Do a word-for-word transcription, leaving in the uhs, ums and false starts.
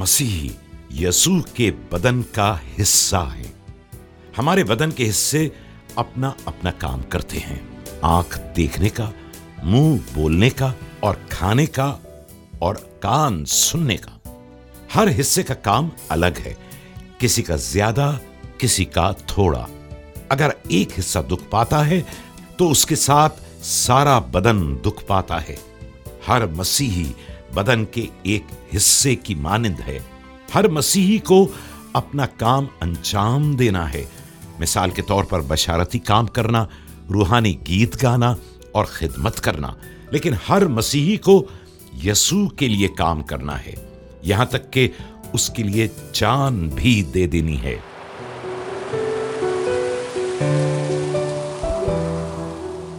मसीही यीशु के बदन का हिस्सा है। हमारे बदन के हिस्से अपना अपना काम करते हैं। आंख देखने का, मुंह बोलने का और खाने का, और कान सुनने का। हर हिस्से का काम अलग है, किसी का ज्यादा, किसी का थोड़ा। अगर एक हिस्सा दुख पाता है तो उसके साथ सारा बदन दुख पाता है। हर मसीही बदन के एक हिस्से की मानिंद है। हर मसीही को अपना काम अंजाम देना है। मिसाल के तौर पर बशारती काम करना, रूहानी गीत गाना और खिदमत करना। लेकिन हर मसीही को यीशु के लिए काम करना है, यहां तक कि उसके लिए जान भी दे देनी है।